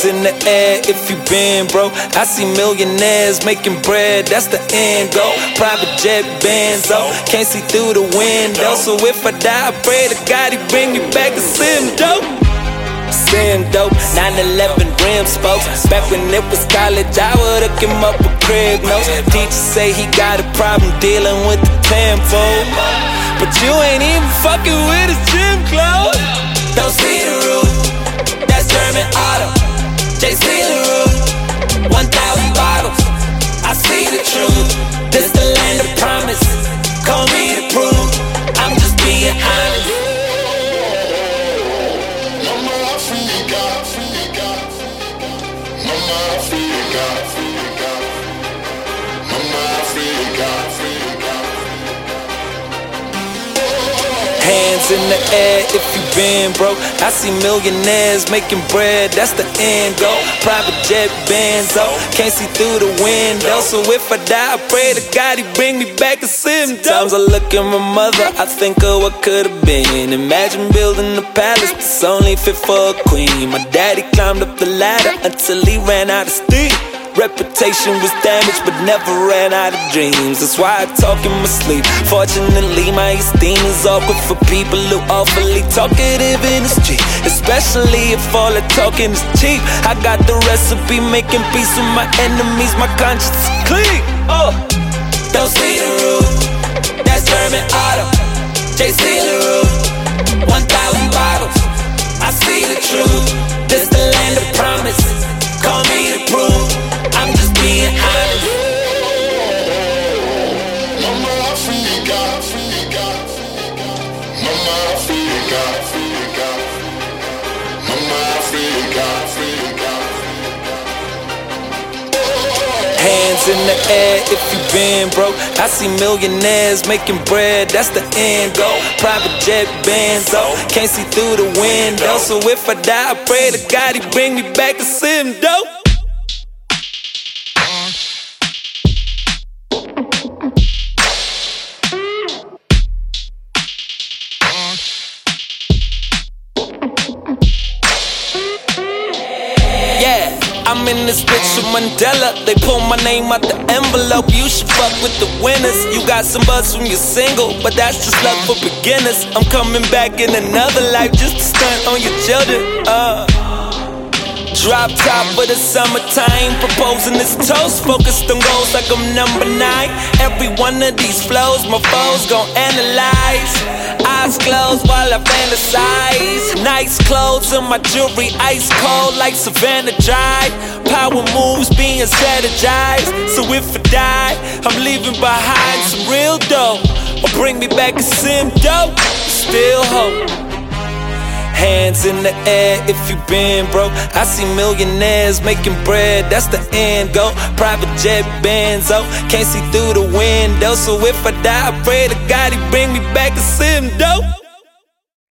Hands in the air if you been broke. I see millionaires making bread, that's the end goal. Private jet Benzo, can't see through the window. So if I die, I pray to God he bring me back to sin dope. Sin dope, 9/11 rim spokes. Back when it was college, I would hook him up with crib notes. Teachers say he got a problem dealing with the tempo, but you ain't even fucking with his gym clothes. Don't see the roof, that's German auto. JC the roof, 1,000 bottles. I see the truth, this the land of promise. Call me the proof, I'm just being honest. Hands in the air if you been broke. I see millionaires making bread, that's the end goal. Private jet Benzo, can't see through the window. So if I die, I pray to God he bring me back to sin. Sometimes I look at my mother, I think of what could have been. Imagine building a palace that's only fit for a queen. My daddy climbed up the ladder until he ran out of steam. Reputation was damaged but never ran out of dreams. That's why I talk in my sleep. Fortunately my esteem is awkward for people who awfully talkative in the street, especially if all the talking is cheap. I got the recipe, making peace with my enemies. My conscience is clean. Don't see the roof, that's German auto. JC the roof, 1,000 bottles. I see the truth, this the land of promise. Call me the proof, I'm just being honest. Mama, Africa, Africa. Mama, Africa, Africa. Mama, Africa, Africa. Hands in the air if you been broke. I see millionaires making bread, that's the end goal. Private jet Benzo, can't see through the window. So if I die, I pray to God he bring me back to sin dope. I'm in this bitch with Mandela. They pull my name out the envelope. You should fuck with the winners. You got some buzz from your single, but that's just love for beginners. I'm coming back in another life just to stunt on your children. Drop top for the summertime, proposing this toast, focused on goals like I'm number 9. Every one of these flows, my foes gon' analyze. Eyes closed while I fantasize. Nice clothes and my jewelry ice cold like Savannah Drive. Power moves being strategized. So if I die, I'm leaving behind some real dough, or bring me back a sim dope. Still hope. Hands in the air if you been broke. I see millionaires making bread, that's the end goal. Private jet Benzo, can't see through the window. So if I die, I pray to God he bring me back to sin dope.